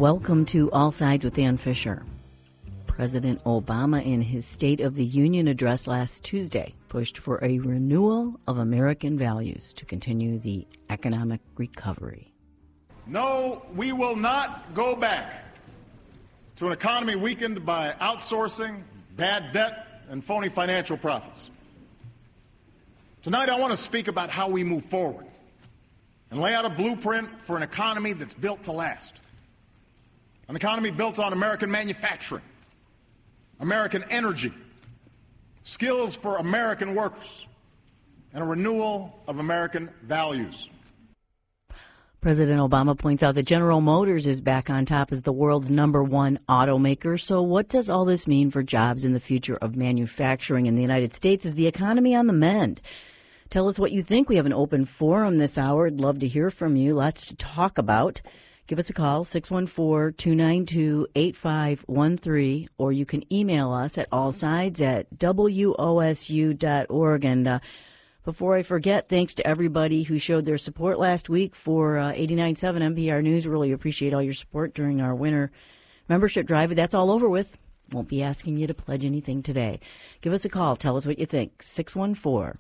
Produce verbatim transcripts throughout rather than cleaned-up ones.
Welcome to All Sides with Ann Fisher. President Obama, in his State of the Union address last Tuesday, pushed for a renewal of American values to continue the economic recovery. No, we will not go back to an economy weakened by outsourcing, bad debt, and phony financial profits. Tonight, I want to speak about how we move forward and lay out a blueprint for an economy that's built to last. An economy built on American manufacturing, American energy, skills for American workers, and a renewal of American values. President Obama points out that General Motors is back on top as the world's number one automaker. So what does all this mean for jobs in the future of manufacturing in the United States? Is the economy on the mend? Tell us what you think. We have an open forum this hour. I'd love to hear from you. Lots to talk about. Give us a call, six one four, two nine two, eight five one three, or you can email us at allsides at W O S U dot org. And uh, before I forget, thanks to everybody who showed their support last week for uh, eighty-nine point seven N P R News. Really appreciate all your support during our winter membership drive. That's all over with. Won't be asking you to pledge anything today. Give us a call. Tell us what you think. six one four,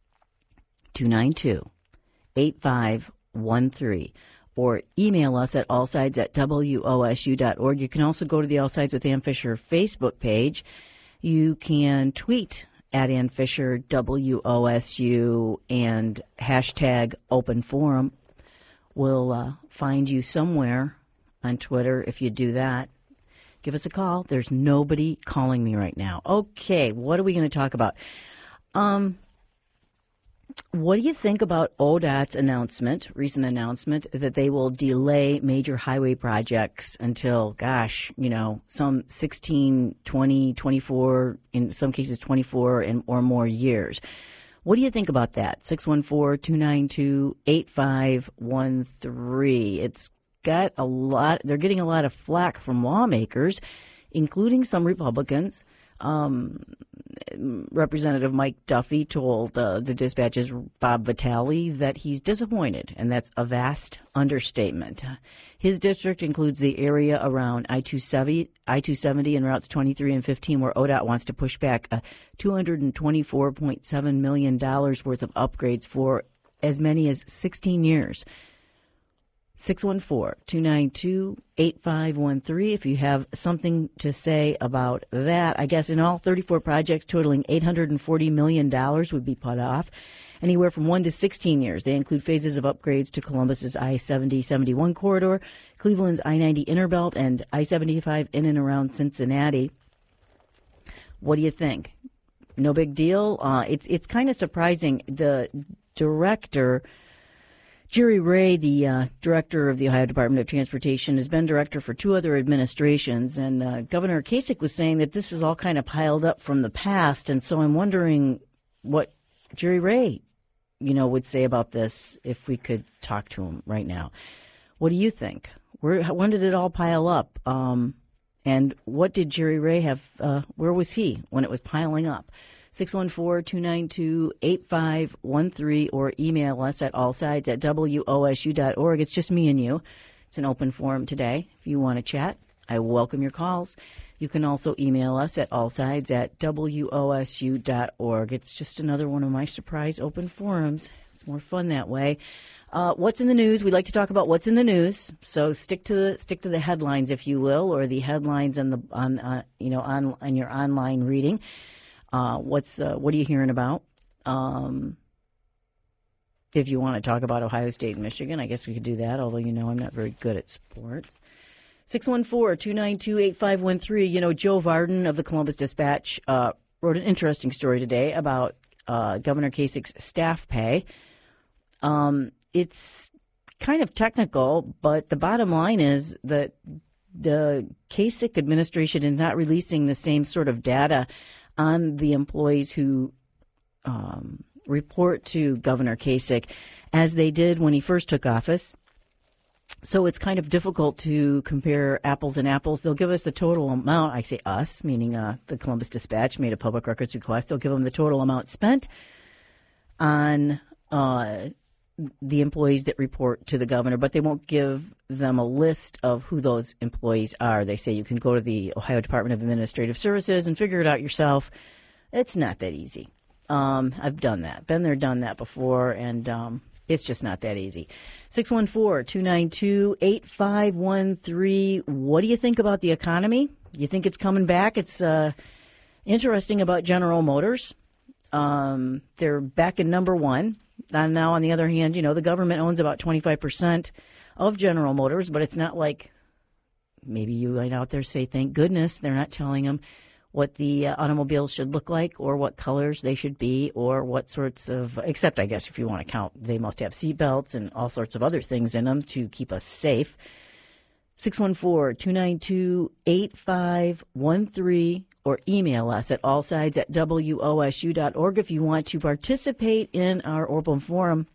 two nine two, eight five one three. Or email us at allsides at W O S U dot org. You can also go to the All Sides with Ann Fisher Facebook page. You can tweet at Ann Fisher, W O S U, and hashtag open forum. We'll uh, find you somewhere on Twitter if you do that. Give us a call. There's nobody calling me right now. Okay, what are we going to talk about? Um... What do you think about O D O T's announcement, recent announcement, that they will delay major highway projects until, gosh, you know, some sixteen, twenty, twenty-four, in some cases twenty-four and or more years? What do you think about that? six one four, two nine two, eight five one three. It's got a lot, they're getting a lot of flack from lawmakers, including some Republicans. Um, Representative Mike Duffy told uh, the Dispatch's Bob Vitale that he's disappointed, and that's a vast understatement. His district includes the area around I two seventy, I two seventy and routes twenty-three and fifteen, where O D O T wants to push back a two hundred twenty-four point seven million dollars worth of upgrades for as many as sixteen years. six one four, two nine two, eight five one three if you have something to say about that. I guess in all, thirty-four projects totaling eight hundred forty million dollars would be put off, anywhere from one to sixteen years. They include phases of upgrades to Columbus's I seventy seventy-one corridor, Cleveland's I ninety inner belt, and I seventy-five in and around Cincinnati. What do you think? No big deal? Uh, it's, it's kind of surprising. The director... Jerry Ray, the uh, director of the Ohio Department of Transportation, has been director for two other administrations, and uh, Governor Kasich was saying that this is all kind of piled up from the past, and so I'm wondering what Jerry Ray, you know, would say about this if we could talk to him right now. What do you think? Where, when did it all pile up? Um, and what did Jerry Ray have, uh, where was he when it was piling up? six one four, two nine two, eight five one three or email us at allsides at W O S U dot org. It's just me and you. It's an open forum today. If you want to chat, I welcome your calls. You can also email us at allsides at W O S U dot org. It's just another one of my surprise open forums. It's more fun that way. Uh, what's in the news? We like to talk about what's in the news. So stick to the stick to the headlines, if you will, or the headlines on the on uh, you know on on your online reading. Uh, what's uh, what are you hearing about? Um, if you want to talk about Ohio State and Michigan, I guess we could do that, although you know I'm not very good at sports. six one four, two nine two, eight five one three. You know, Joe Varden of the Columbus Dispatch uh, wrote an interesting story today about uh, Governor Kasich's staff pay. Um, it's kind of technical, but the bottom line is that the Kasich administration is not releasing the same sort of data on the employees who um, report to Governor Kasich as they did when he first took office. So it's kind of difficult to compare apples and apples. They'll give us the total amount. I say us, meaning uh, the Columbus Dispatch made a public records request. They'll give them the total amount spent on uh, the employees that report to the governor, but they won't give them a list of who those employees are. They say you can go to the Ohio Department of Administrative Services and figure it out yourself. It's not that easy. Um, I've done that, been there, done that before, and um, it's just not that easy. six one four, two nine two, eight five one three. What do you think about the economy? You think it's coming back? It's uh, interesting about General Motors. Um, they're back in number one. And now, on the other hand, you know, the government owns about twenty-five percent of General Motors, but it's not like maybe you might out there say, thank goodness they're not telling them what the uh, automobiles should look like or what colors they should be or what sorts of, except I guess if you want to count, they must have seat belts and all sorts of other things in them to keep us safe. six one four, two nine two, eight five one three or email us at allsides at W O S U dot org if you want to participate in our open forum.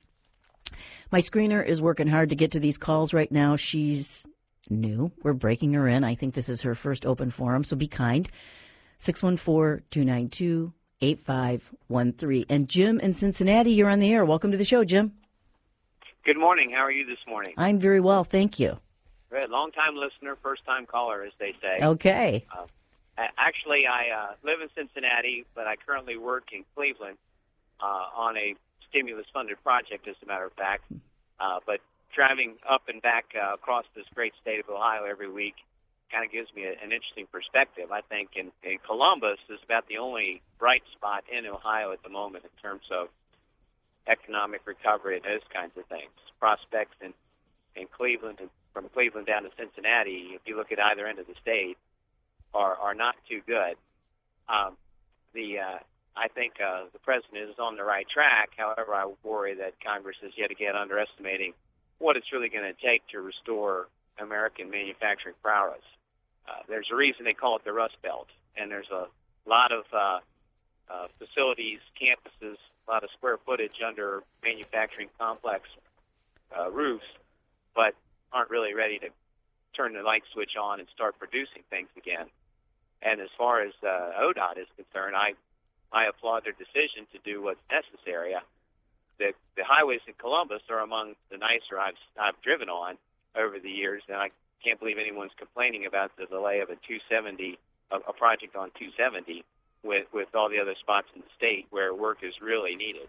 My screener is working hard to get to these calls right now. She's new. We're breaking her in. I think this is her first open forum, so be kind. six one four, two nine two, eight five one three. And Jim in Cincinnati, you're on the air. Welcome to the show, Jim. Good morning. How are you this morning? I'm very well, thank you. Good. Long-time listener, first-time caller, as they say. Okay. Uh, actually, I uh, live in Cincinnati, but I currently work in Cleveland uh, on a stimulus-funded project, as a matter of fact. Uh, but driving up and back uh, across this great state of Ohio every week kind of gives me a, an interesting perspective. I think in, in Columbus is about the only bright spot in Ohio at the moment in terms of economic recovery and those kinds of things. Prospects in, in Cleveland, and from Cleveland down to Cincinnati, if you look at either end of the state, are, are not too good. Um, the uh, I think uh, the president is on the right track. However, I worry that Congress is yet again underestimating what it's really going to take to restore American manufacturing prowess. Uh, there's a reason they call it the Rust Belt, and there's a lot of uh, uh, facilities, campuses, a lot of square footage under manufacturing complex uh, roofs, but aren't really ready to turn the light switch on and start producing things again. And as far as uh, O D O T is concerned, I I applaud their decision to do what's necessary. The the highways in Columbus are among the nicer I've I've driven on over the years, and I can't believe anyone's complaining about the delay of a two seventy, a, a project on two seventy, with with all the other spots in the state where work is really needed.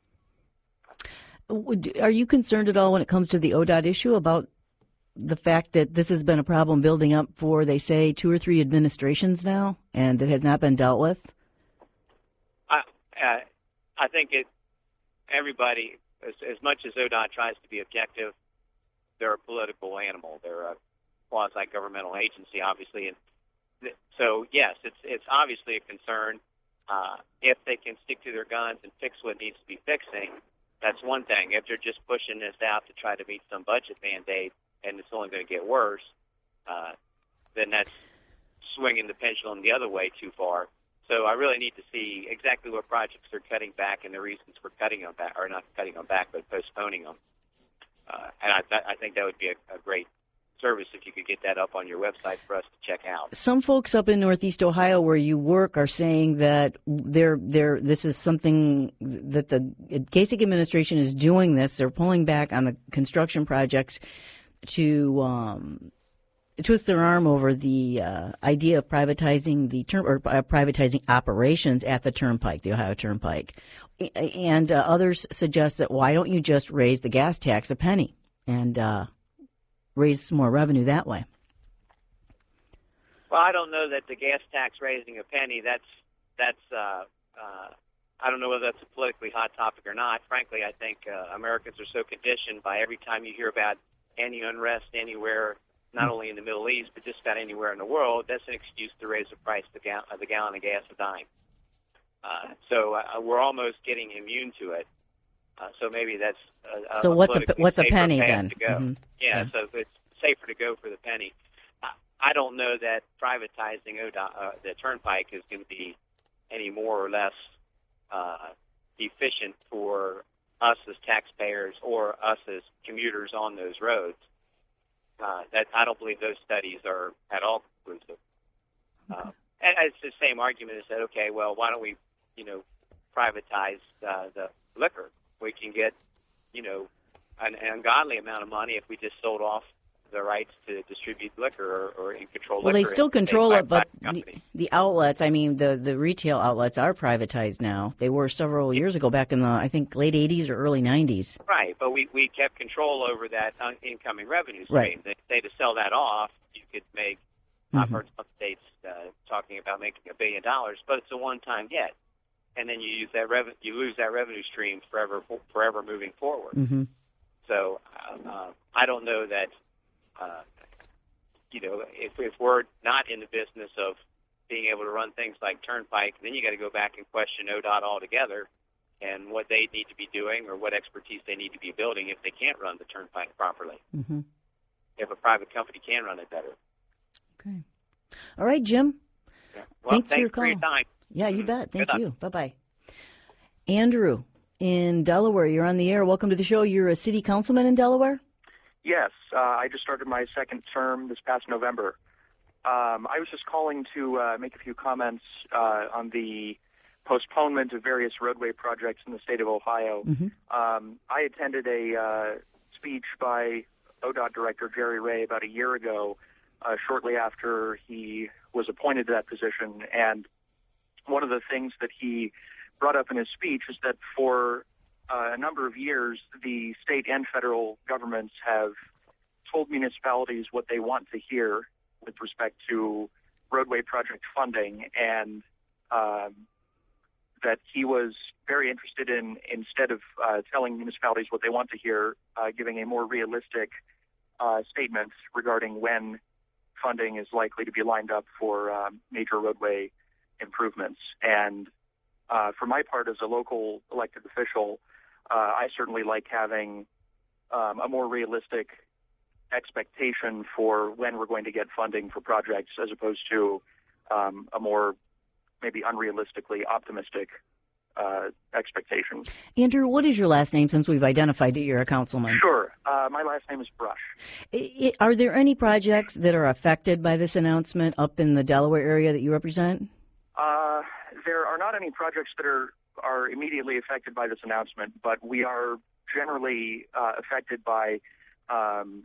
Are you concerned at all when it comes to the O D O T issue about the fact that this has been a problem building up for, they say, two or three administrations now, and it has not been dealt with? I uh, I think it. Everybody, as, as much as O D O T tries to be objective, they're a political animal. They're a quasi-governmental agency, obviously, and th- so yes, it's it's obviously a concern. Uh, if they can stick to their guns and fix what needs to be fixing, that's one thing. If they're just pushing this out to try to meet some budget mandate and it's only going to get worse, uh, then that's swinging the pendulum the other way too far. So I really need to see exactly what projects they're cutting back and the reasons for cutting them back, or not cutting them back, but postponing them. Uh, and I, I think that would be a, a great service if you could get that up on your website for us to check out. Some folks up in Northeast Ohio where you work are saying that they're, they're, this is something that the Kasich administration is doing this. They're pulling back on the construction projects to um, twist their arm over the uh, idea of privatizing the term or uh, privatizing operations at the Turnpike, the Ohio Turnpike. And uh, others suggest that why don't you just raise the gas tax a penny and uh, raise some more revenue that way? Well, I don't know that the gas tax raising a penny, that's, that's uh, uh, I don't know whether that's a politically hot topic or not. Frankly, I think uh, Americans are so conditioned by every time you hear about any unrest anywhere, not only in the Middle East, but just about anywhere in the world, that's an excuse to raise the price of the, gal- of the gallon of gas a dime. Uh, so uh, we're almost getting immune to it. Uh, so maybe that's a, so a what's a what's a penny path then? To go. Mm-hmm. Yeah, yeah, so it's safer to go for the penny. I, I don't know that privatizing O D O T, uh, the Turnpike is going to be any more or less uh, efficient for us as taxpayers or us as commuters on those roads. Uh, that I don't believe those studies are at all conclusive. Okay. Uh, and it's the same argument as that, okay, well, why don't we, you know, privatize uh, the liquor? We can get you know, an, an ungodly amount of money if we just sold off the rights to distribute liquor or, or in control well, liquor. they still control it, but the, the the outlets, I mean, the, the retail outlets are privatized now. They were several years ago, back in the, I think, late eighties or early nineties. Right, but we, we kept control over that un- incoming revenue stream. Right. They say to sell that off, you could make, I've Mm-hmm. heard some states uh, talking about making a billion dollars, but it's a one-time hit. And then you use that revenue, you lose that revenue stream forever, forever moving forward. Mm-hmm. So uh, uh, I don't know that, uh, you know, if, if we're not in the business of being able to run things like Turnpike, then you got to go back and question O D O T altogether and what they need to be doing or what expertise they need to be building if they can't run the Turnpike properly. Mm-hmm. If a private company can run it better. Okay. All right, Jim. Yeah. Well, thanks, thanks for your for call. your time. Yeah, you Mhm. bet. Thank Good you. Bye-bye. Andrew in Delaware, you're on the air. Welcome to the show. You're a city councilman in Delaware? Yes, uh, I just started my second term this past November. Um, I was just calling to uh, make a few comments uh, on the postponement of various roadway projects in the state of Ohio. Mm-hmm. Um, I attended a uh, speech by O D O T Director Jerry Ray about a year ago, uh, shortly after he was appointed to that position, and one of the things that he brought up in his speech is that for uh, a number of years, the state and federal governments have told municipalities what they want to hear with respect to roadway project funding, and um, that he was very interested in, instead of uh, telling municipalities what they want to hear, uh, giving a more realistic uh, statement regarding when funding is likely to be lined up for um, major roadway improvements. And uh, for my part as a local elected official, uh, I certainly like having um, a more realistic expectation for when we're going to get funding for projects as opposed to um, a more maybe unrealistically optimistic uh, expectation. Andrew, what is your last name, since we've identified that you're a councilman? Sure. Uh, my last name is Brush. I, I, are there any projects that are affected by this announcement up in the Delaware area that you represent? Uh, there are not any projects that are, are immediately affected by this announcement, but we are generally uh, affected by um,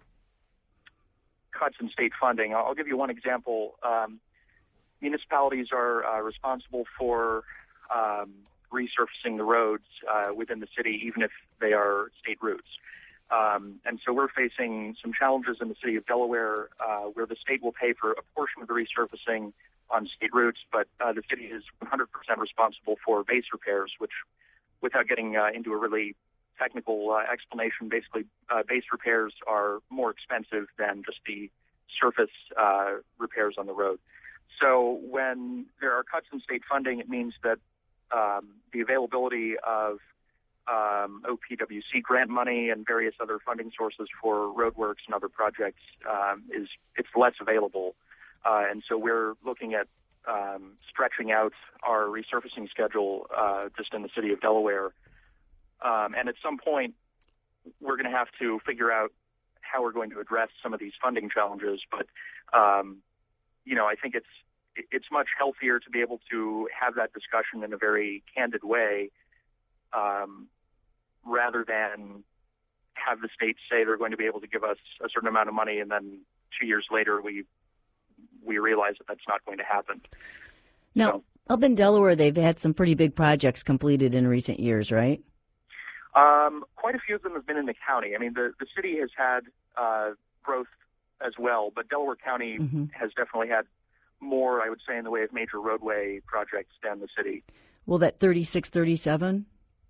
cuts in state funding. I'll give you one example. Um, municipalities are uh, responsible for um, resurfacing the roads uh, within the city, even if they are state routes. Um, and so we're facing some challenges in the city of Delaware uh, where the state will pay for a portion of the resurfacing on state routes, but uh, the city is one hundred percent responsible for base repairs, which, without getting uh, into a really technical uh, explanation, basically uh, base repairs are more expensive than just the surface uh, repairs on the road. So when there are cuts in state funding, it means that um, the availability of um, O P W C grant money and various other funding sources for roadworks and other projects um, is it's less available. Uh, and so we're looking at um, stretching out our resurfacing schedule uh, just in the city of Delaware. Um, and at some point, we're going to have to figure out how we're going to address some of these funding challenges. But, um, you know, I think it's it's much healthier to be able to have that discussion in a very candid way um, rather than have the states say they're going to be able to give us a certain amount of money and then two years later we we realize that that's not going to happen. Now, so, up in Delaware, they've had some pretty big projects completed in recent years, right? Um, quite a few of them have been in the county. I mean, the, the city has had uh, growth as well, but Delaware County Mm-hmm. has definitely had more, I would say, in the way of major roadway projects than the city. Well, that thirty-six thirty-seven?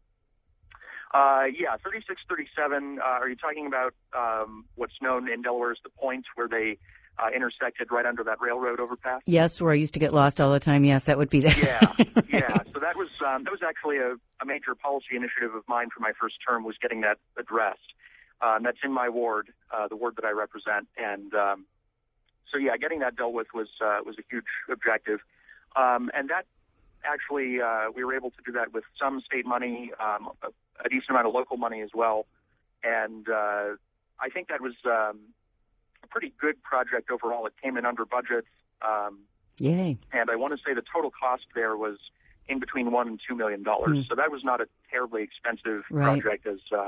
Uh, yeah, thirty-six thirty-seven, uh, are you talking about um, what's known in Delaware as the Point, where they uh, intersected right under that railroad overpass? Yes, where I used to get lost all the time. Yes, that would be that. Yeah, yeah. So that was um, that was actually a, a major policy initiative of mine for my first term, was getting that addressed. Um, that's in my ward, uh, the ward that I represent, and um, so yeah, getting that dealt with was uh, was a huge objective, um, and that actually uh, we were able to do that with some state money, um, a, a decent amount of local money as well, and uh, I think that was um, a pretty good project overall. It came in under budget. Um, Yay. And I want to say the total cost there was in between one and two million dollars. Mm. So that was not a terribly expensive Right. project as um,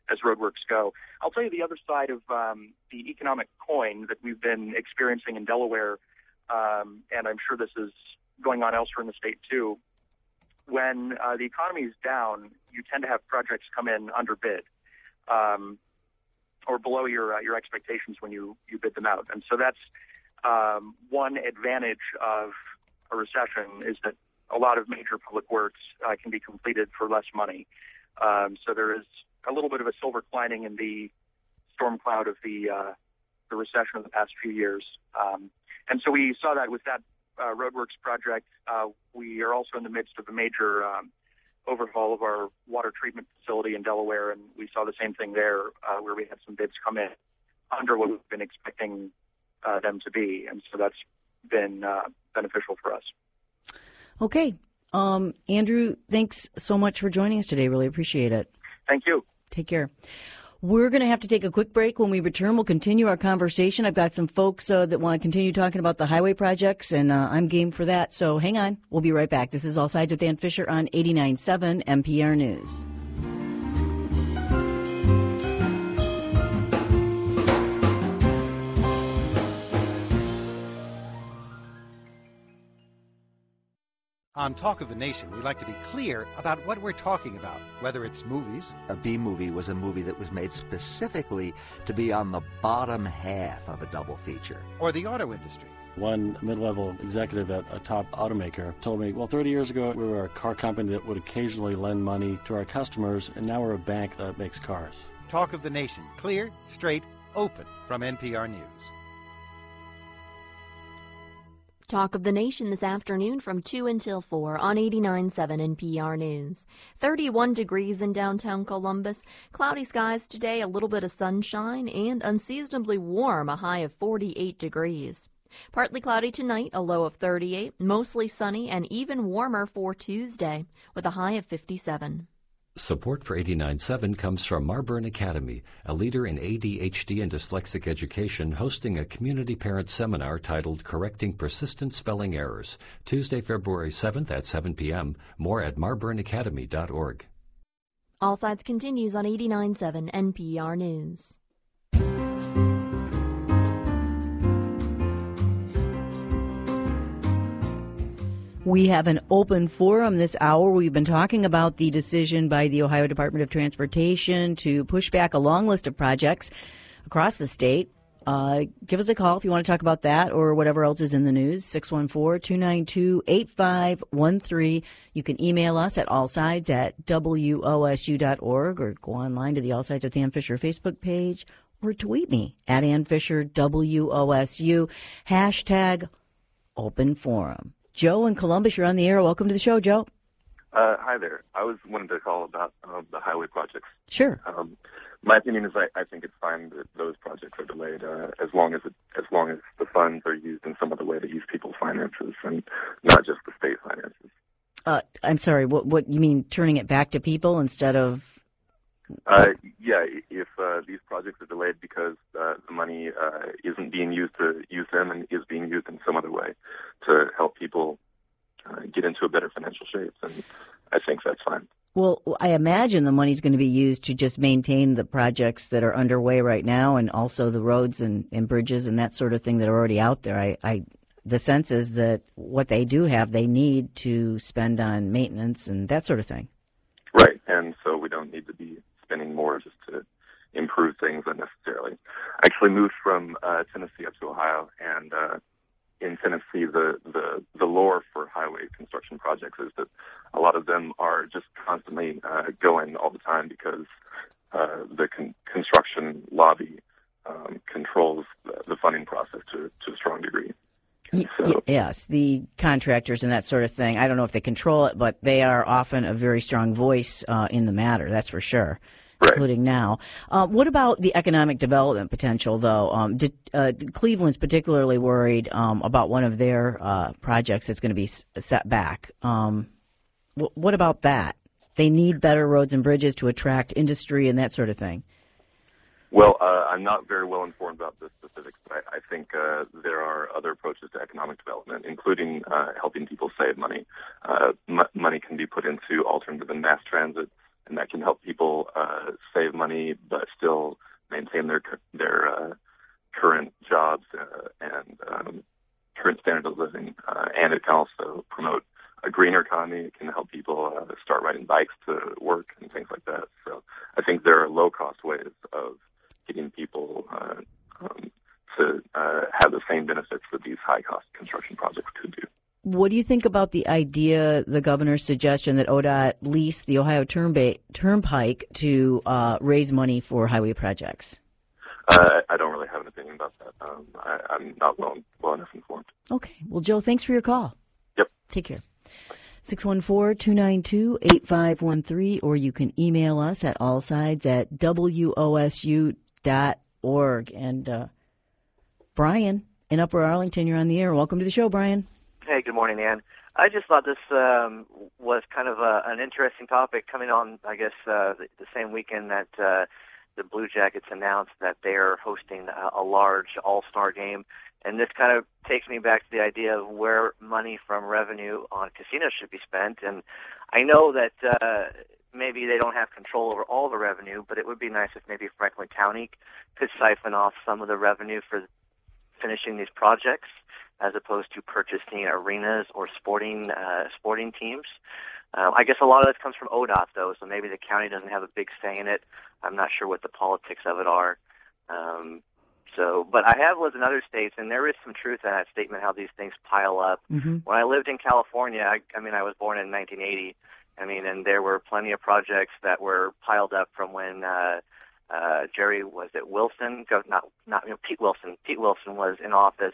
as roadworks go. I'll tell you the other side of um, the economic coin that we've been experiencing in Delaware, um, and I'm sure this is going on elsewhere in the state too. When uh, the economy is down, you tend to have projects come in under bid, um, or below your uh, your expectations when you, you bid them out. And so that's um, one advantage of a recession, is that a lot of major public works uh, can be completed for less money. Um, so there is a little bit of a silver lining in the storm cloud of the uh, the recession of the past few years. Um, and so we saw that with that uh, roadworks project. Uh, we are also in the midst of a major um, overhaul of our water treatment facility in Delaware, and we saw the same thing there, uh, where we had some bids come in under what we've been expecting uh, them to be. And so that's been uh, beneficial for us. Okay. Um, Andrew, thanks so much for joining us today. Really appreciate it. Thank you. Take care. We're going to have to take a quick break. When we return, we'll continue our conversation. I've got some folks uh, that want to continue talking about the highway projects, and uh, I'm game for that. So hang on. We'll be right back. This is All Sides with Ann Fisher on eighty-nine point seven N P R News. On Talk of the Nation, we like to be clear about what we're talking about, whether it's movies. A B-movie was a movie that was made specifically to be on the bottom half of a double feature. Or the auto industry. One mid-level executive at a top automaker told me, well, thirty years ago, we were a car company that would occasionally lend money to our customers, and now we're a bank that makes cars. Talk of the Nation, clear, straight, open, from N P R News. Talk of the Nation this afternoon from two until four on eighty-nine point seven N P R News. thirty-one degrees in downtown Columbus. Cloudy skies today, a little bit of sunshine, and unseasonably warm, a high of forty-eight degrees. Partly cloudy tonight, a low of thirty-eight, mostly sunny and even warmer for Tuesday, with a high of fifty-seven. Support for eighty-nine point seven comes from Marburn Academy, a leader in A D H D and dyslexic education, hosting a community parent seminar titled Correcting Persistent Spelling Errors, Tuesday, February seventh at seven p.m. More at marburn academy dot org. All Sides continues on eighty-nine point seven N P R News. We have an open forum this hour. We've been talking about the decision by the Ohio Department of Transportation to push back a long list of projects across the state. Uh, give us a call if you want to talk about that or whatever else is in the news, six one four, two nine two, eight five one three. You can email us at allsides at W O S U dot org or go online to the All Sides with Ann Fisher Facebook page or tweet me at Ann Fisher W O S U, hashtag open forum. Joe in Columbus, you're on the air. Welcome to the show, Joe. Uh, hi there. I was wanting to call about uh, the highway projects. Sure. Um, my opinion is I, I think it's fine that those projects are delayed uh, as long as it, as long as the funds are used in some other way to use people's finances and not just the state finances. Uh, I'm sorry. What, what you mean? Turning it back to people instead of? Uh, yeah. If uh, these projects are delayed because uh, the money uh, isn't being used to use them and is being used in some other way to help people uh, get into a better financial shape, then I think that's fine. Well, I imagine the money's going to be used to just maintain the projects that are underway right now, and also the roads and, and bridges and that sort of thing that are already out there. I, I, the sense is that what they do have, they need to spend on maintenance and that sort of thing. Right, and so we don't need to be spending more just to improve things unnecessarily. I actually moved from uh, Tennessee up to Ohio, and uh, in Tennessee, the, the, the lore for highway construction projects is that a lot of them are just constantly uh, going all the time because uh, the con- construction lobby um, controls the, the funding process to, to a strong degree. So, yes, the contractors and that sort of thing. I don't know if they control it, but they are often a very strong voice uh, in the matter, that's for sure. Right. Including now. Uh, what about the economic development potential, though? Um, did, uh, Cleveland's particularly worried um, about one of their uh, projects that's going to be s- set back. Um, w- what about that? They need better roads and bridges to attract industry and that sort of thing. Well, uh, I'm not very well informed about the specifics, but I, I think uh, there are other approaches to economic development, including uh, helping people save money. Uh, m- money can be put into alternative and mass transit and that can help people uh, save money but still maintain their their uh, current jobs uh, and um, current standard of living. Uh, and it can also promote a greener economy. It can help people uh, start riding bikes to work and things like that. So I think there are low-cost ways of getting people uh, um, to uh, have the same benefits that these high-cost construction projects could do. What do you think about the idea, the governor's suggestion that O D O T lease the Ohio Turnba- Turnpike to uh, raise money for highway projects? Uh, I don't really have an opinion about that. Um, I, I'm not well, well enough informed. Okay. Well, Joe, thanks for your call. Yep. Take care. six one four, two nine two, eight five one three, or you can email us at allsides at W O S U dot org. And uh, Brian in Upper Arlington, you're on the air. Welcome to the show, Brian. Hey, good morning, Ann. I just thought this um, was kind of a, an interesting topic coming on, I guess, uh, the, the same weekend that uh, the Blue Jackets announced that they are hosting a, a large all-star game. And this kind of takes me back to the idea of where money from revenue on casinos should be spent. And I know that uh, maybe they don't have control over all the revenue, but it would be nice if maybe Franklin County could siphon off some of the revenue for finishing these projects, as opposed to purchasing arenas or sporting uh, sporting teams. Um, I guess a lot of this comes from O D O T, though, so maybe the county doesn't have a big say in it. I'm not sure what the politics of it are. Um, so, but I have lived in other states, and there is some truth in that statement, how these things pile up. Mm-hmm. When I lived in California, I, I mean, I was born in nineteen eighty, I mean, and there were plenty of projects that were piled up from when uh, uh, Jerry, was it Wilson? Go, not, not, you know, Pete Wilson. Pete Wilson was in office.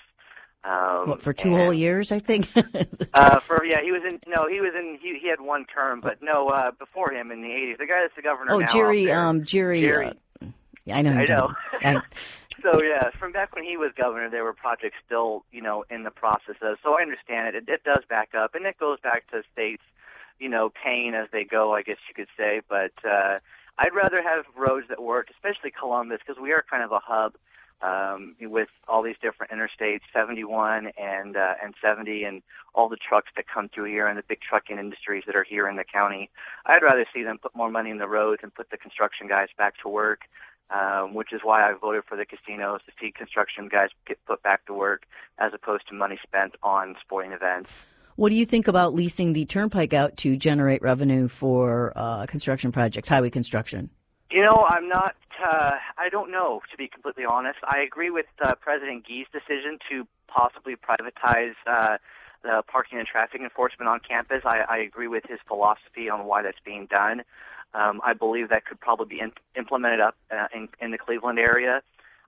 Um, what, for two and, whole years, I think? uh, for yeah, he was in. No, he was in. He he had one term, but no, uh, before him in the eighties, the guy that's the governor oh, now. Jerry. Um, Jerry. Jerry. Uh, I know. I know. I, so yeah, from back when he was governor, there were projects still, you know, in the process of. So I understand it. It, it does back up, and it goes back to states, you know, paying as they go, I guess you could say. But uh, I'd rather have roads that work, especially Columbus, because we are kind of a hub. Um, with all these different interstates, seventy-one and uh, and seventy, and all the trucks that come through here, and the big trucking industries that are here in the county, I'd rather see them put more money in the roads and put the construction guys back to work, um, which is why I voted for the casinos, to see construction guys get put back to work, as opposed to money spent on sporting events. What do you think about leasing the turnpike out to generate revenue for uh, construction projects, highway construction? You know, I'm not, uh, I don't know, to be completely honest. I agree with uh, President Gee's decision to possibly privatize uh, the parking and traffic enforcement on campus. I, I agree with his philosophy on why that's being done. Um, I believe that could probably be in, implemented up uh, in, in the Cleveland area.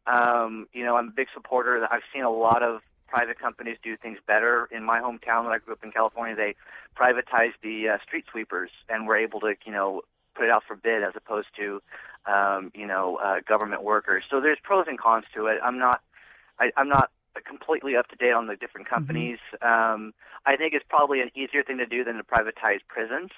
Um, you know, I'm a big supporter. I've seen a lot of private companies do things better. In my hometown, when I grew up in California, they privatized the uh, street sweepers and were able to, you know, put it out for bid as opposed to, um, you know, uh, government workers. So there's pros and cons to it. I'm not, I, I'm not completely up to date on the different companies. Mm-hmm. Um, I think it's probably an easier thing to do than to privatize prisons,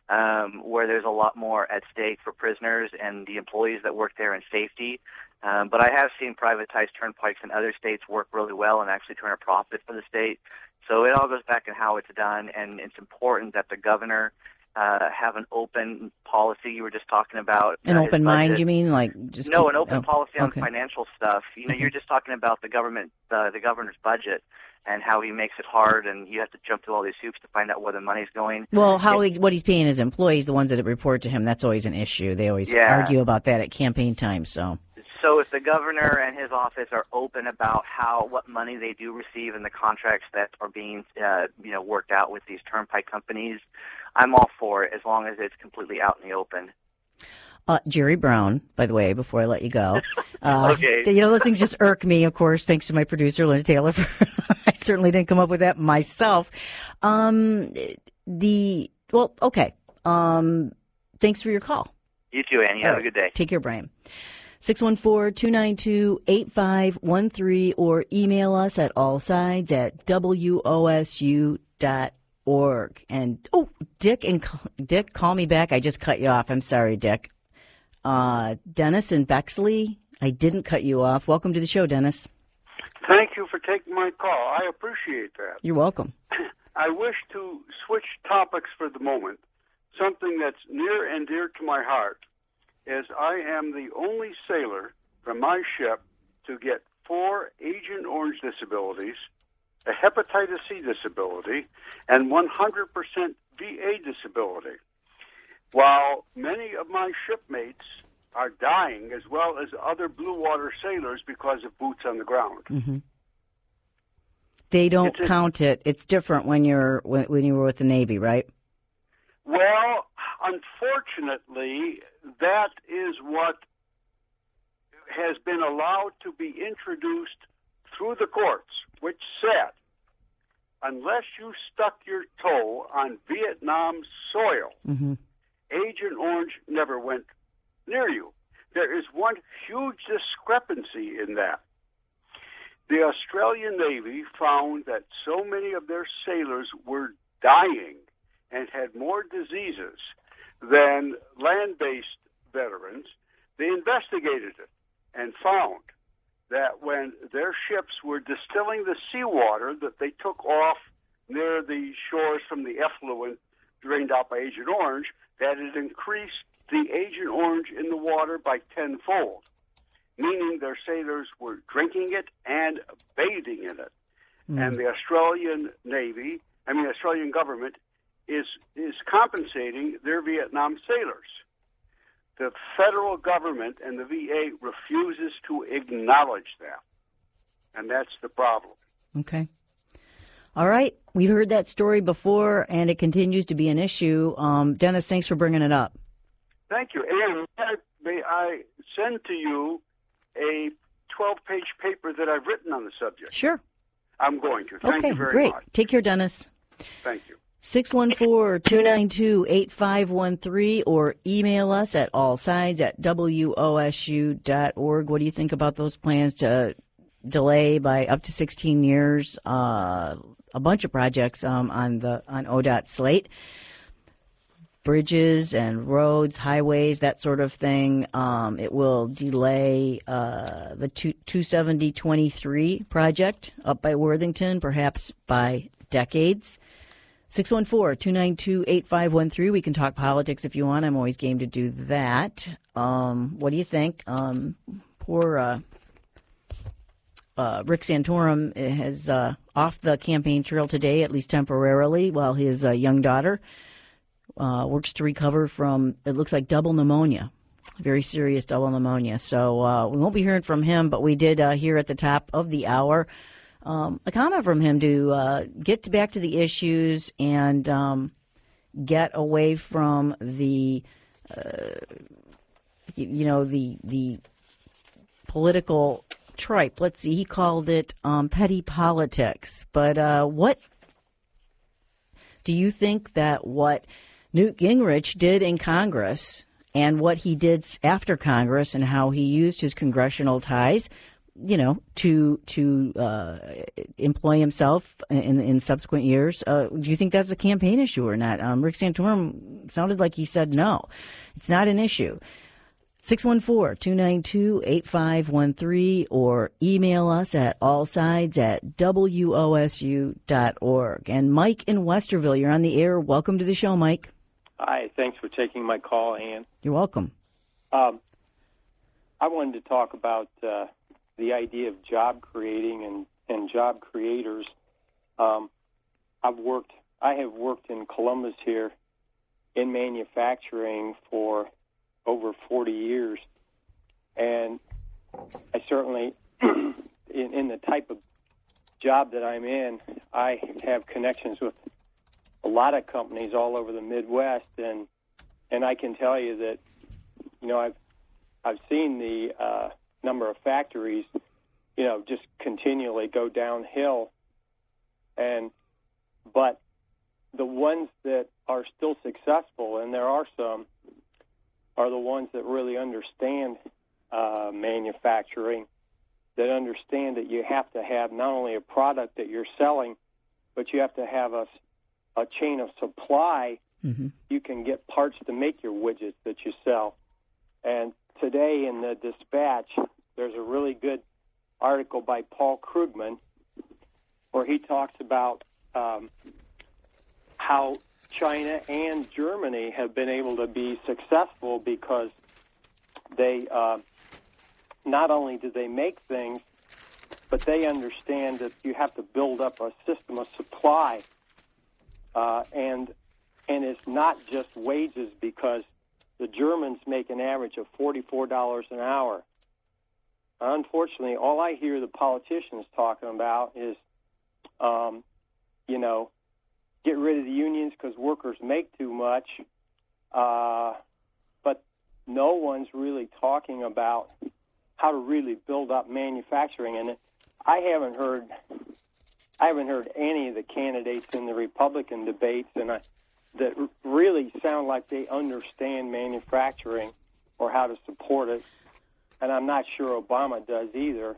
um, where there's a lot more at stake for prisoners and the employees that work there in safety. Um, but I have seen privatized turnpikes in other states work really well and actually turn a profit for the state. So it all goes back in how it's done, and it's important that the governor Uh, have an open policy. You were just talking about an uh, open mind. You mean like just no, keep, an open oh, policy on okay. financial stuff. You know, okay. You're just talking about the government, uh, the governor's budget, and how he makes it hard, and you have to jump through all these hoops to find out where the money's going. Well, how he, what he's paying his employees, the ones that report to him, that's always an issue. They always yeah. argue about that at campaign time. So. So if the governor and his office are open about how what money they do receive in the contracts that are being uh, you know worked out with these turnpike companies, I'm all for it as long as it's completely out in the open. Uh, Jerry Brown, by the way, before I let you go. Uh, okay. You know, those things just irk me, of course, thanks to my producer, Linda Taylor. I certainly didn't come up with that myself. Um, the, well, okay. Um, thanks for your call. You too, Annie. Have right. a good day. Take care, Brian. six one four, two nine two, eight five one three or email us at allsides at W O S U dot org. And, oh, Dick, and Dick, call me back. I just cut you off. I'm sorry, Dick. Uh, Dennis and Bexley, I didn't cut you off. Welcome to the show, Dennis. Thank you for taking my call. I appreciate that. You're welcome. I wish to switch topics for the moment. something that's near and dear to my heart, as I am the only sailor from my ship to get four Agent Orange disabilities, a hepatitis C disability, and one hundred percent V A disability, while many of my shipmates are dying, as well as other blue water sailors, because of boots on the ground. Mm-hmm. They don't It's a- count it. It's different when you're when, when you were with the Navy, right? Well, unfortunately, that is what has been allowed to be introduced through the courts, which said, unless you stuck your toe on Vietnam soil, Mm-hmm. Agent Orange never went near you. There is one huge discrepancy in that. The Australian Navy found that so many of their sailors were dying and had more diseases than land-based veterans. They investigated it and found that when their ships were distilling the seawater that they took off near the shores from the effluent drained out by Agent Orange, that it increased the Agent Orange in the water by tenfold, meaning their sailors were drinking it and bathing in it. Mm. And the Australian Navy, I mean, the Australian government, is is compensating their Vietnam sailors. The federal government and the V A refuses to acknowledge that, and that's the problem. Okay. All right. We've heard that story before, and it continues to be an issue. Um, Dennis, thanks for bringing it up. Thank you. And may I, may I send to you a twelve-page paper that I've written on the subject? Sure. I'm going to. Thank okay, you very great. much. Take care, Dennis. Thank you. six one four, two nine two, eight five one three or email us at allsides at W O S U dot org. What do you think about those plans to delay by up to sixteen years uh, a bunch of projects um, on the on O D O T slate? Bridges and roads, highways, that sort of thing. Um, it will delay uh, the two seventy twenty-three project up by Worthington, perhaps by decades. six one four, two nine two, eight five one three. We can talk politics if you want. I'm always game to do that. Um, what do you think? Um, poor uh, uh, Rick Santorum is uh, off the campaign trail today, at least temporarily, while his uh, young daughter uh, works to recover from, it looks like, double pneumonia. Very serious double pneumonia. So uh, we won't be hearing from him, but we did uh, hear at the top of the hour Um, a comment from him to uh, get to back to the issues and um, get away from the, uh, you, you know, the the political tripe. Let's see, he called it um, petty politics. But uh, what do you think that what Newt Gingrich did in Congress and what he did after Congress and how he used his congressional ties, you know, to to uh, employ himself in in subsequent years. Uh, do you think that's a campaign issue or not? Um, Rick Santorum sounded like he said no. It's not an issue. six one four, two nine two, eight five one three or email us at allsides at W O S U dot org. And Mike in Westerville, you're on the air. Welcome to the show, Mike. Hi, thanks for taking my call, Ann. You're welcome. Um, I wanted to talk about uh, the idea of job creating and, and job creators. Um, I've worked, I have worked in Columbus here in manufacturing for over forty years, and I certainly, in, in the type of job that I'm in, I have connections with a lot of companies all over the Midwest, and and I can tell you that, you know, I've I've seen the uh, number of factories, you know, just continually go downhill, and but the ones that are still successful, and there are some, are the ones that really understand uh, manufacturing, that understand that you have to have not only a product that you're selling, but you have to have a, a chain of supply. Mm-hmm. You can get parts to make your widgets that you sell. And today in the Dispatch, there's a really good article by Paul Krugman where he talks about um, how China and Germany have been able to be successful because they uh, not only do they make things, but they understand that you have to build up a system of supply, uh, and and it's not just wages, because the Germans make an average of forty-four dollars an hour. Unfortunately, all I hear the politicians talking about is, um, you know, get rid of the unions because workers make too much, uh, but no one's really talking about how to really build up manufacturing. And I haven't heard, I haven't heard any of the candidates in the Republican debates, and I, that really sound like they understand manufacturing or how to support it. And I'm not sure Obama does either.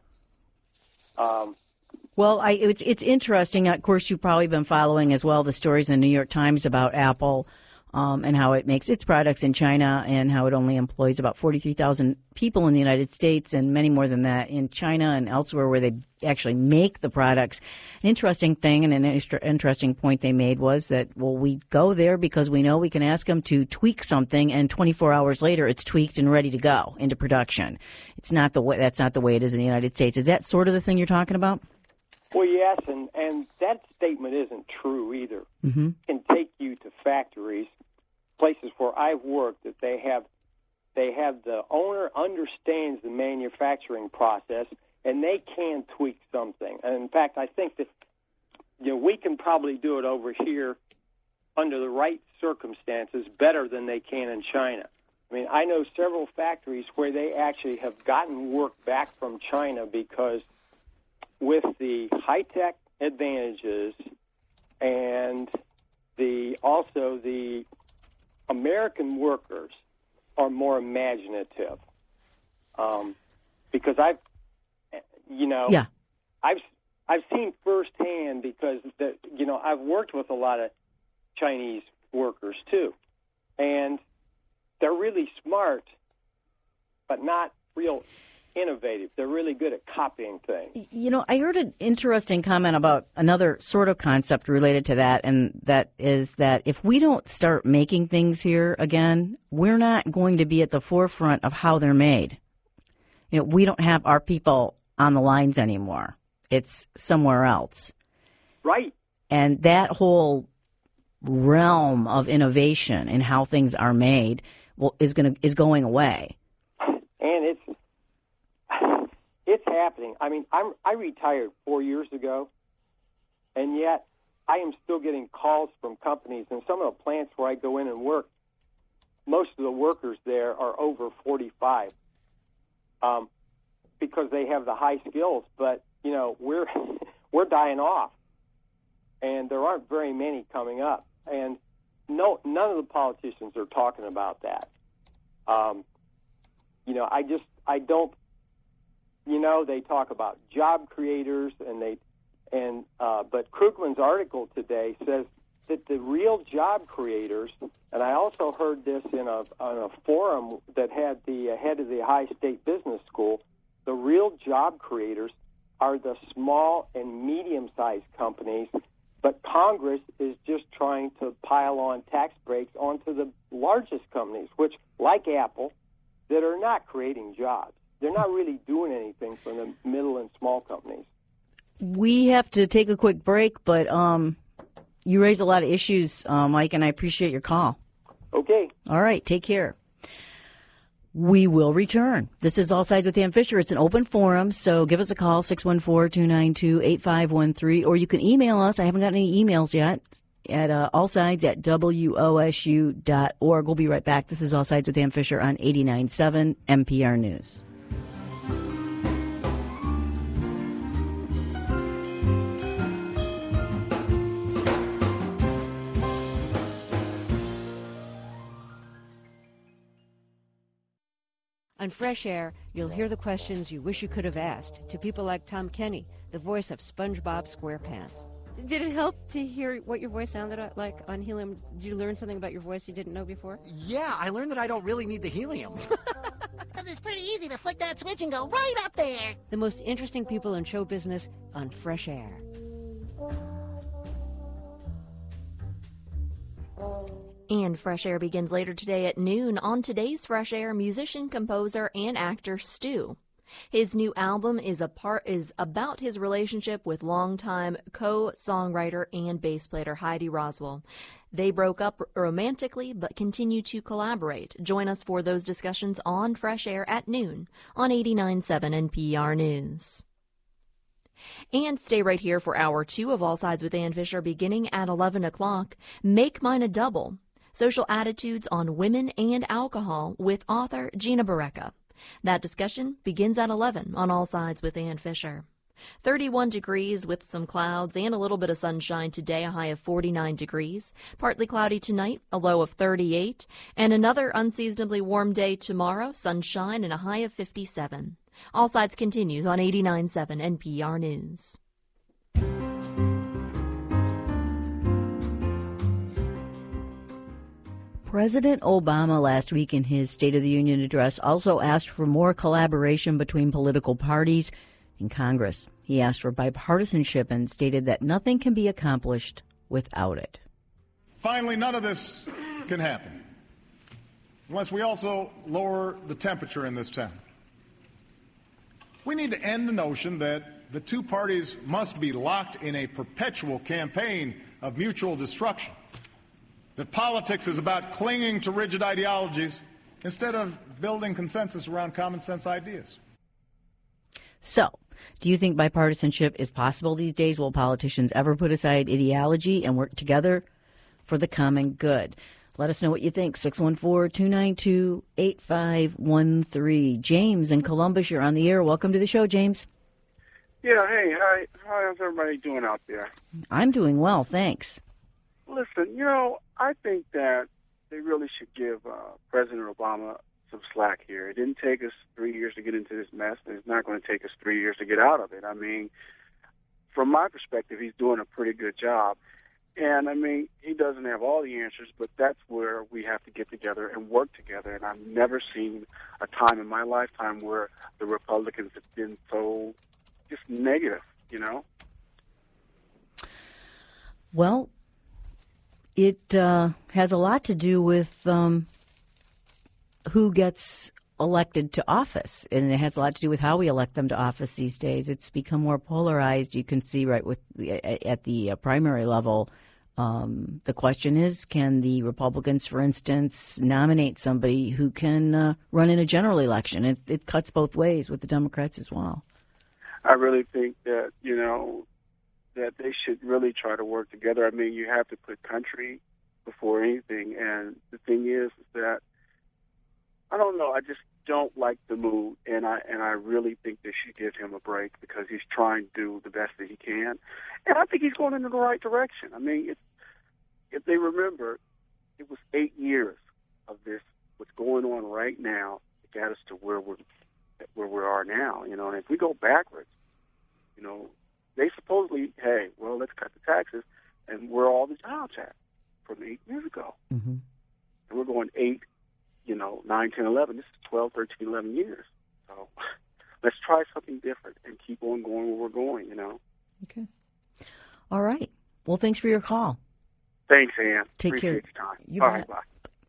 Um, Well, I, it's, it's interesting. Of course, you've probably been following as well the stories in the New York Times about Apple um, and how it makes its products in China and how it only employs about forty-three thousand people in the United States and many more than that in China and elsewhere where they actually make the products. An interesting thing and an extra interesting point they made was that, well, we go there because we know we can ask them to tweak something, and twenty-four hours later it's tweaked and ready to go into production. It's not the way, that's not the way it is in the United States. Is that sort of the thing you're talking about? Well, yes, and, and that statement isn't true either. Mm-hmm. It can take you to factories, places where I've worked, that they have they have the owner understands the manufacturing process, and they can tweak something. And in fact, I think that, you know, we can probably do it over here under the right circumstances better than they can in China. I mean, I know several factories where they actually have gotten work back from China because with the high-tech advantages and the also the American workers are more imaginative. Um, because I've, you know, yeah. I've I've seen firsthand because the, you know I've worked with a lot of Chinese workers too, and they're really smart, but not real innovative. They're really good at copying things. You know, I heard an interesting comment about another sort of concept related to that, and that is that if we don't start making things here again, we're not going to be at the forefront of how they're made. You know, we don't have our people on the lines anymore. It's somewhere else. Right. And that whole realm of innovation and how things are made will, is going to is going away. And it's It's happening. I mean, I'm, I retired four years ago, and yet I am still getting calls from companies. And some of the plants where I go in and work, most of the workers there are over forty-five um, because they have the high skills. But, you know, we're we're dying off, and there aren't very many coming up. And no, none of the politicians are talking about that. Um, you know, I just, I don't, you know, they talk about job creators, and they, and uh, but Krugman's article today says that the real job creators, and I also heard this in a on a forum that had the head of the Ohio State Business School, the real job creators are the small and medium-sized companies, but Congress is just trying to pile on tax breaks onto the largest companies, which, like Apple, that are not creating jobs. They're not really doing anything for the middle and small companies. We have to take a quick break, but um, you raise a lot of issues, uh, Mike, and I appreciate your call. Okay. All right, take care. We will return. This is All Sides with Dan Fisher. It's an open forum, so give us a call, six one four, two nine two, eight five one three, or you can email us. I haven't got any emails yet, at uh, allsides at W O S U dot org. We'll be right back. This is All Sides with Dan Fisher on eighty-nine point seven N P R News. On Fresh Air, you'll hear the questions you wish you could have asked to people like Tom Kenny, the voice of SpongeBob SquarePants. Did it help to hear what your voice sounded like on helium? Did you learn something about your voice you didn't know before? Yeah, I learned that I don't really need the helium. Because it's pretty easy to flick that switch and go right up there. The most interesting people in show business on Fresh Air. And Fresh Air begins later today at noon. On today's Fresh Air, musician, composer, and actor Stu. His new album is a part is about his relationship with longtime co-songwriter and bass player Heidi Roswell. They broke up romantically but continue to collaborate. Join us for those discussions on Fresh Air at noon on eighty-nine point seven N P R News. And stay right here for hour two of All Sides with Ann Fisher beginning at eleven o'clock. Make Mine a Double. Social Attitudes on Women and Alcohol with author Gina Barreca. That discussion begins at eleven on All Sides with Ann Fisher. thirty-one degrees with some clouds and a little bit of sunshine today, a high of forty-nine degrees. Partly cloudy tonight, a low of thirty-eight. And another unseasonably warm day tomorrow, sunshine and a high of fifty-seven. All Sides continues on eighty-nine point seven N P R News. President Obama last week in his State of the Union address also asked for more collaboration between political parties in Congress. He asked for bipartisanship and stated that nothing can be accomplished without it. Finally, none of this can happen unless we also lower the temperature in this town. We need to end the notion that the two parties must be locked in a perpetual campaign of mutual destruction. That politics is about clinging to rigid ideologies instead of building consensus around common sense ideas. So, do you think bipartisanship is possible these days? Will politicians ever put aside ideology and work together for the common good? Let us know what you think. six one four, two nine two, eight five one three. James in Columbus, you're on the air. Welcome to the show, James. Yeah, hey, hi, how's everybody doing out there? I'm doing well, thanks. Listen, you know, I think that they really should give uh, President Obama some slack here. It didn't take us three years to get into this mess, and it's not going to take us three years to get out of it. I mean, from my perspective, he's doing a pretty good job. And, I mean, he doesn't have all the answers, but that's where we have to get together and work together. And I've never seen a time in my lifetime where the Republicans have been so just negative, you know? Well, it uh, has a lot to do with um, who gets elected to office, and it has a lot to do with how we elect them to office these days. It's become more polarized. You can see right with the, at the uh, primary level. Um, the question is, can the Republicans, for instance, nominate somebody who can uh, run in a general election? It, it cuts both ways with the Democrats as well. I really think that, you know, that they should really try to work together. I mean, you have to put country before anything. And the thing is, is that, I don't know, I just don't like the mood. And I and I really think they should give him a break because he's trying to do the best that he can. And I think he's going in the right direction. I mean, if, if they remember, it was eight years of this, what's going on right now, that got us to where we're, where we are now. You know, and if we go backwards, you know, they supposedly, hey, well, let's cut the taxes, and where all the jobs at from eight years ago. Mm-hmm. And we're going eight, you know, nine, ten, eleven. This is twelve, thirteen, eleven years. So let's try something different and keep on going where we're going, you know. Okay. All right. Well, thanks for your call. Thanks, Ann. Take Appreciate care. your time. You All bet. right, bye.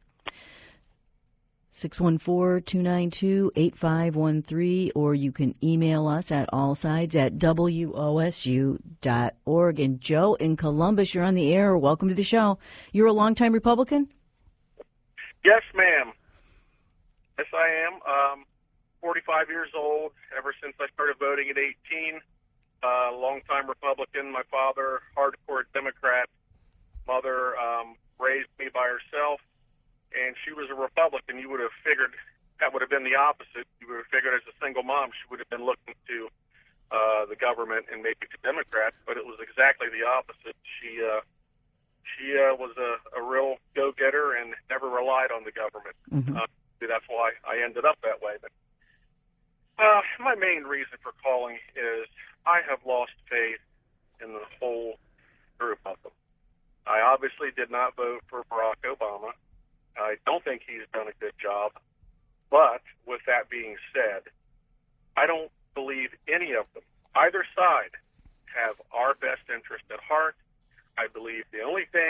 six one four, two nine two, eight five one three, or you can email us at allsides at W O S U dot org. And Joe in Columbus, you're on the air. Welcome to the show. You're a longtime Republican? Yes, ma'am. Yes, I am. Um, forty-five years old, ever since I started voting at eighteen. Uh, longtime Republican. My father, hardcore Democrat. Mother um, raised me by herself. And she was a Republican. You would have figured that would have been the opposite. You would have figured as a single mom, she would have been looking to uh, the government and maybe to Democrats, but it was exactly the opposite. She uh, she uh, was a, a real go-getter and never relied on the government. Mm-hmm. Uh, that's why I ended up that way. But uh, my main reason for calling is I have lost faith in the whole group of them. I obviously did not vote for Barack Obama. I don't think he's done a good job. But with that being said, I don't believe any of them, either side, have our best interest at heart. I believe the only thing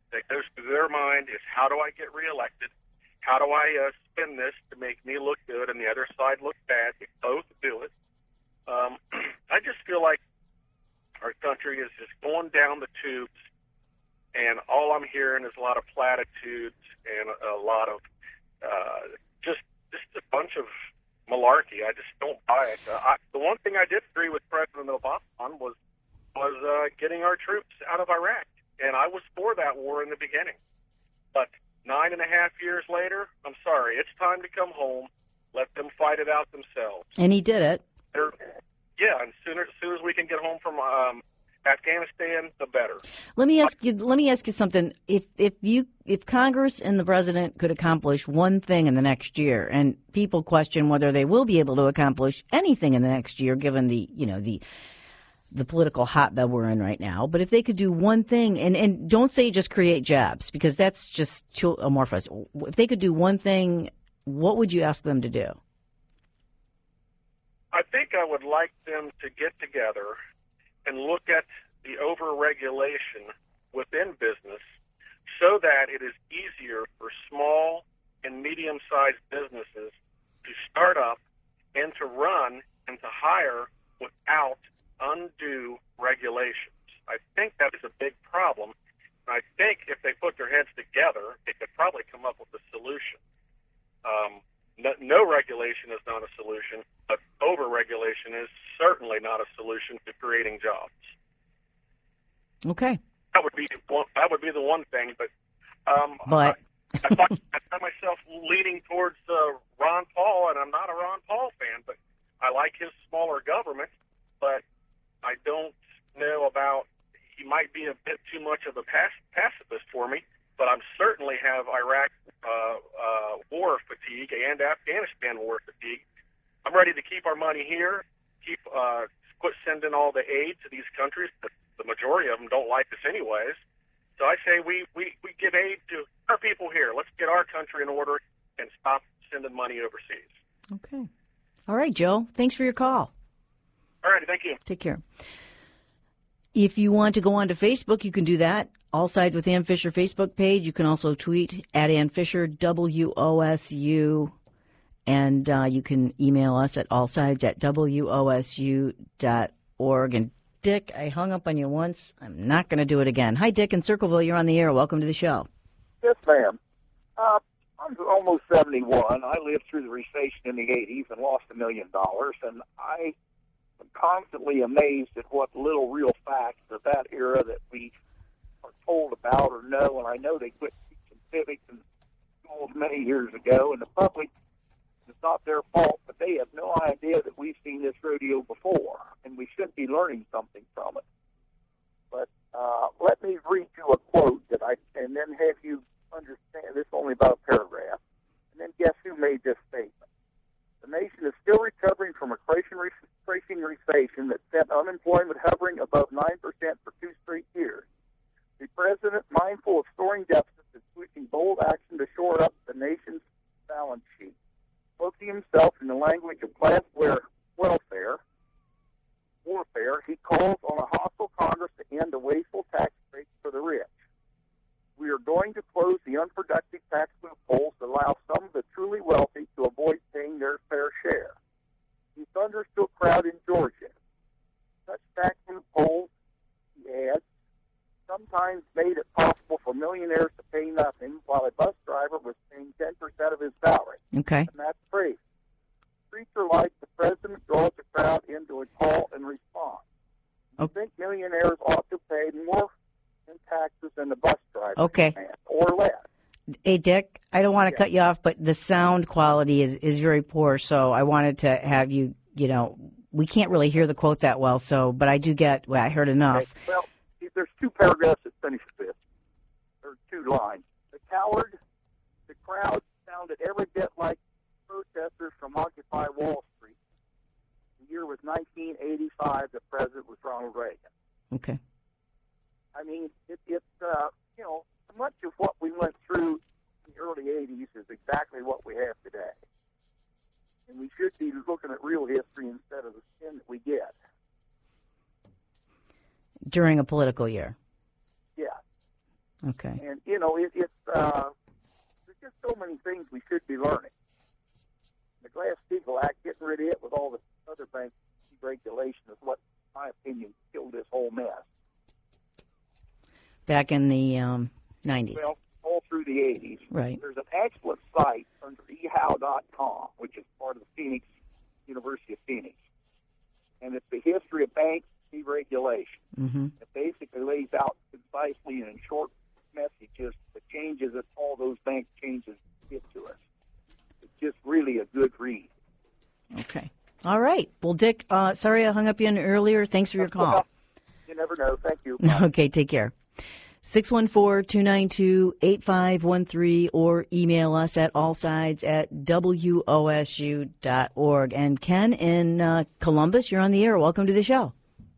that goes through their mind is, how do I get reelected? How do I uh, spin this to make me look good and the other side look bad? We both do it. Um, I just feel like our country is just going down the tubes, and all I'm hearing is a lot of platitudes and a, a lot of uh, just just a bunch of malarkey. I just don't buy it. Uh, I, the one thing I did agree with President Obama on was was uh, getting our troops out of Iraq, and I was for that war in the beginning. But nine and a half years later, I'm sorry, it's time to come home. Let them fight it out themselves. And he did it. They're, yeah, and sooner, as soon as we can get home from um, Afghanistan, the better. Let me ask you. Let me ask you something. If if you if Congress and the president could accomplish one thing in the next year, and people question whether they will be able to accomplish anything in the next year, given the you know the the political hotbed we're in right now. But if they could do one thing, and and don't say just create jobs, because that's just too amorphous. If they could do one thing, what would you ask them to do? I think I would like them to get together and look at the over-regulation within business so that it is easier for small and medium-sized businesses to start up and to run and to hire without undue regulations. I think that is a big problem. And I think if they put their heads together, they could probably come up with a solution. Um, no, no regulation is not a solution, but over-regulation is certainly not a solution to creating jobs. Okay. That would be one, that would be the one thing, but um, but I, I, find, I find myself leaning towards uh, Ron Paul, and I'm not a Ron Paul fan, but I like his smaller government, but I don't know about, he might be a bit too much of a pac- pacifist for me, but I'm certainly have Iraq uh, uh, war fatigue and Afghanistan war fatigue. I'm ready to keep our money here, keep uh, quit sending all the aid to these countries. The, the majority of them don't like us anyways. So I say we, we, we give aid to our people here. Let's get our country in order and stop sending money overseas. Okay. All right, Joe. Thanks for your call. All right. Thank you. Take care. If you want to go onto Facebook, you can do that. All Sides with Ann Fisher Facebook page. You can also tweet at Ann Fisher, W O S U, and uh, you can email us at allsides at W O S U dot org. And Dick, I hung up on you once. I'm not going to do it again. Hi, Dick in Circleville. You're on the air. Welcome to the show. Yes, ma'am. Uh, I'm almost seventy-one. I lived through the recession in the eighties and lost a million dollars, and I am constantly amazed at what little real facts of that era that we are told about or know, and I know they quit teaching civics in schools many years ago, and the public, it's not their fault, but they have no idea that we've seen this rodeo before, and we should be learning something from it. But uh, let me read you a quote that I, and then have you understand, this is only about a paragraph, and then guess who made this statement. The nation is still recovering from a crashing recession that sent unemployment hovering above nine percent for two straight years. The president, mindful of storing deficits, is switching bold action to shore up the nation's balance sheet. Cloaking himself in the language of class welfare, warfare, he calls on a hostile Congress to end the wasteful tax breaks for the rich. We are going to close the unproductive tax loopholes that allow some of the truly wealthy to avoid paying their fair share. He thunders to a crowd in Georgia. Such tax loopholes, he adds, sometimes made it possible for millionaires to pay nothing while a bus driver was paying ten percent of his salary. Okay. And that's free. Preacher like the president draws the crowd into a call and response. I Okay. think millionaires ought to pay more in taxes than the bus driver Okay. can, or less. Hey, Dick, I don't want to Yeah. cut you off, but the sound quality is, is very poor, so I wanted to have you, you know, we can't really hear the quote that well, so, but I do get, well, I heard enough. Okay. Well, there's two paragraphs that finish this, or two lines. The coward, the crowd sounded every bit like protesters from Occupy Wall Street. The year was nineteen eighty-five. The president was Ronald Reagan. Okay. I mean, it, it's, uh, you know, much of what we went through in the early eighties is exactly what we have today. And we should be looking at real history instead of the spin that we get. During a political year. Yeah. Okay. And, you know, it, it's, uh, there's just so many things we should be learning. The Glass-Steagall Act, getting rid of it with all the other bank regulation is what, in my opinion, killed this whole mess. Back in the um, nineties. Well, all through the eighties. Right. There's an excellent site under e h o w dot com, which is part of the Phoenix, University of Phoenix. And it's the history of bank deregulation. Mm-hmm. It basically lays out concisely and in short messages the changes that all those bank changes give to us. It's just really a good read. Okay. All right. Well, Dick, uh, sorry I hung up you on earlier. Thanks for your call. You never know. Thank you. Okay, take care. six one four, two nine two, eight five one three or email us at allsides at W O S U dot org. And Ken in uh, Columbus, you're on the air. Welcome to the show.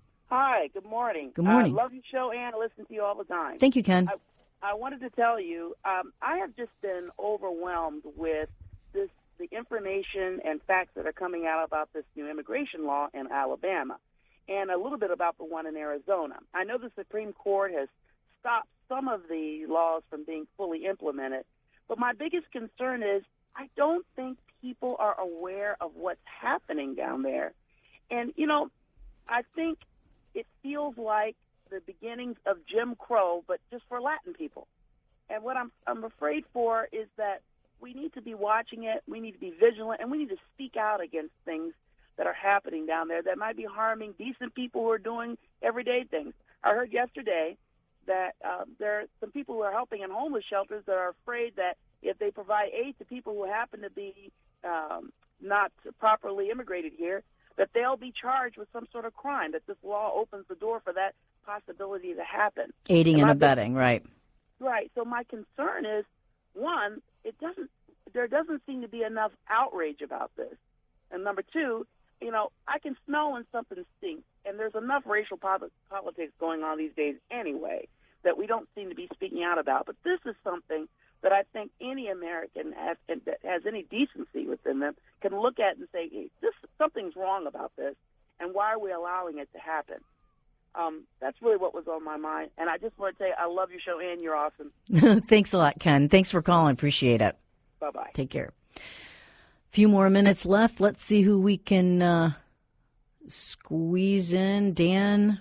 Hi, good morning. Good morning. I love your show, and I listen to you all the time. Thank you, Ken. I, I wanted to tell you, um, I have just been overwhelmed with this, the information and facts that are coming out about this new immigration law in Alabama, and a little bit about the one in Arizona. I know the Supreme Court has stopped some of the laws from being fully implemented, but my biggest concern is I don't think people are aware of what's happening down there. And, you know, I think it feels like the beginnings of Jim Crow, but just for Latin people. And what I'm I'm afraid for is that we need to be watching it, we need to be vigilant, and we need to speak out against things that are happening down there that might be harming decent people who are doing everyday things. I heard yesterday that uh, there are some people who are helping in homeless shelters that are afraid that if they provide aid to people who happen to be um, not properly immigrated here, that they'll be charged with some sort of crime, that this law opens the door for that possibility to happen. Aiding and, and abetting, right. Right. So my concern is, one, it doesn't, there doesn't seem to be enough outrage about this. And number two, you know, I can smell when something stinks, and there's enough racial politics going on these days anyway that we don't seem to be speaking out about. But this is something that I think any American has, that has any decency within them can look at and say, hey, this something's wrong about this, and why are we allowing it to happen? Um, that's really what was on my mind. And I just want to say I love your show, and you're awesome. Thanks a lot, Ken. Thanks for calling. Appreciate it. Bye-bye. Take care. Few more minutes left. Let's see who we can uh, squeeze in. Dan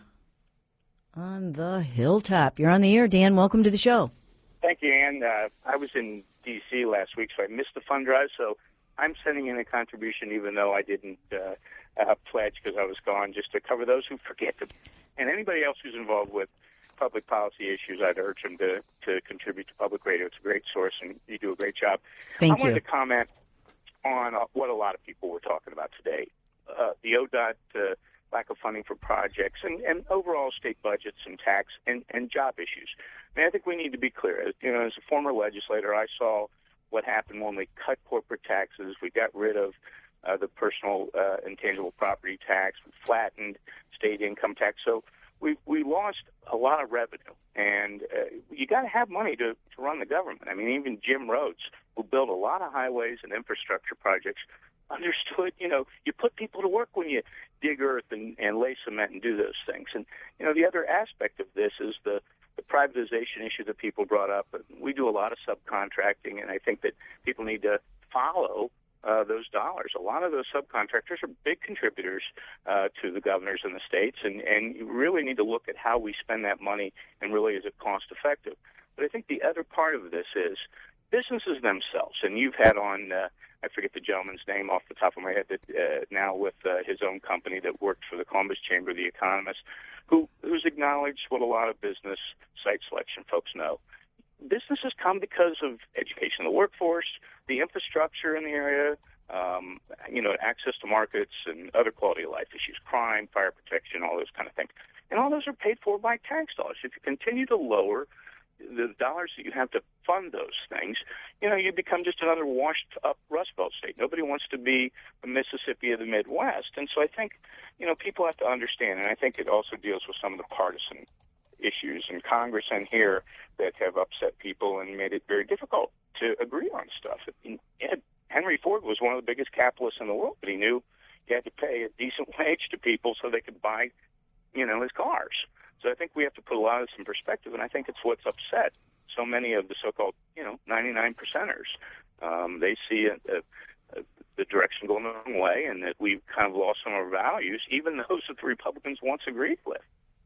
on the Hilltop. You're on the air, Dan. Welcome to the show. Thank you, Ann. Uh, I was in D C last week, so I missed the fund drive, so I'm sending in a contribution even though I didn't uh, uh, pledge because I was gone, just to cover those who forget them. And anybody else who's involved with public policy issues, I'd urge them to, to contribute to Public Radio. It's a great source, and you do a great job. Thank I wanted you. to comment on uh, what a lot of people were talking about today. Uh, the O D O T, uh, lack of funding for projects, and, and overall state budgets and tax and, and job issues. I mean, I think we need to be clear. You know, as a former legislator, I saw what happened when we cut corporate taxes. We got rid of uh, the personal uh, intangible property tax. We flattened state income tax. So we we lost a lot of revenue, and uh, you got to have money to, to run the government. I mean, even Jim Rhodes, who built a lot of highways and infrastructure projects, understood, you know, you put people to work when you dig earth and, and lay cement and do those things. And, you know, the other aspect of this is the, the privatization issue that people brought up. We do a lot of subcontracting, and I think that people need to follow uh, those dollars. A lot of those subcontractors are big contributors uh, to the governors in the states, and, and you really need to look at how we spend that money and really is it cost effective. But I think the other part of this is businesses themselves, and you've had on, uh, I forget the gentleman's name off the top of my head, that uh, now with uh, his own company that worked for the Columbus Chamber, The Economist, who who's acknowledged what a lot of business site selection folks know. Businesses come because of education of the workforce, the infrastructure in the area, um, you know, access to markets and other quality of life issues, crime, fire protection, all those kind of things. And all those are paid for by tax dollars. If you continue to lower the dollars that you have to fund those things, you know, you become just another washed-up Rust Belt state. Nobody wants to be the Mississippi of the Midwest. And so I think, you know, people have to understand, and I think it also deals with some of the partisan issues in Congress and here that have upset people and made it very difficult to agree on stuff. Henry Ford was one of the biggest capitalists in the world, but he knew he had to pay a decent wage to people so they could buy, you know, his cars. So I think we have to put a lot of this in perspective, and I think it's what's upset so many of the so-called, you know, ninety-nine percenters. Um, they see a, a, a, the direction going the wrong way, and that we've kind of lost some of our values, even those that the Republicans once agreed with.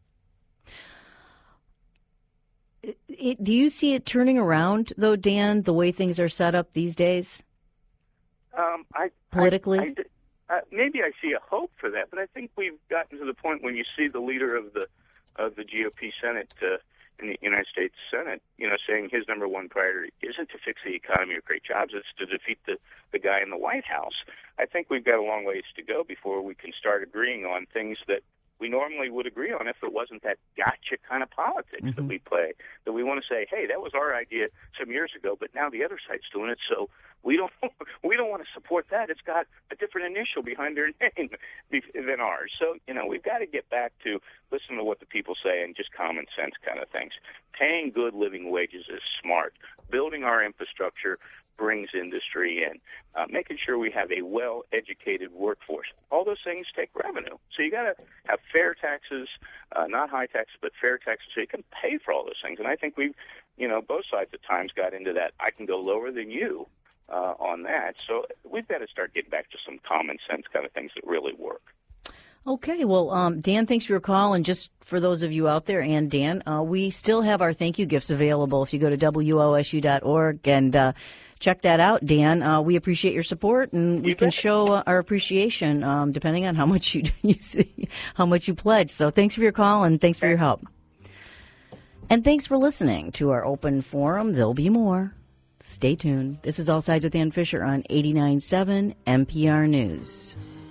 It, it, do you see it turning around, though, Dan, the way things are set up these days? Um, I, Politically? I, I, uh, maybe I see a hope for that, but I think we've gotten to the point when you see the leader of the of the G O P Senate uh, in the United States Senate, you know, saying his number one priority isn't to fix the economy or create jobs, it's to defeat the, the guy in the White House. I think we've got a long ways to go before we can start agreeing on things that we normally would agree on if it wasn't that gotcha kind of politics mm-hmm. that we play, that we want to say, hey, that was our idea some years ago, but now the other side's doing it, so we don't we don't want to support that. It's got a different initial behind their name than ours. So, you know, we've got to get back to listen to what the people say and just common sense kind of things. Paying good living wages is smart. Building our infrastructure brings industry in. Uh, making sure we have a well-educated workforce. All those things take revenue. So you got to have fair taxes, uh, not high taxes, but fair taxes so you can pay for all those things. And I think we've, you know, both sides at times got into that. I can go lower than you. Uh, on that. So we've got to start getting back to some common sense kind of things that really work. Okay, well, um, Dan, thanks for your call. And just for those of you out there, and Dan, uh, we still have our thank you gifts available if you go to W O S U dot org and uh, check that out, Dan. Uh, we appreciate your support, and we you can bet. show uh, our appreciation um, depending on how much you, you see, how much you pledge. So thanks for your call, and thanks for your help. And thanks for listening to our open forum. There'll be more. Stay tuned. This is All Sides with Ann Fisher on eighty-nine point seven N P R News.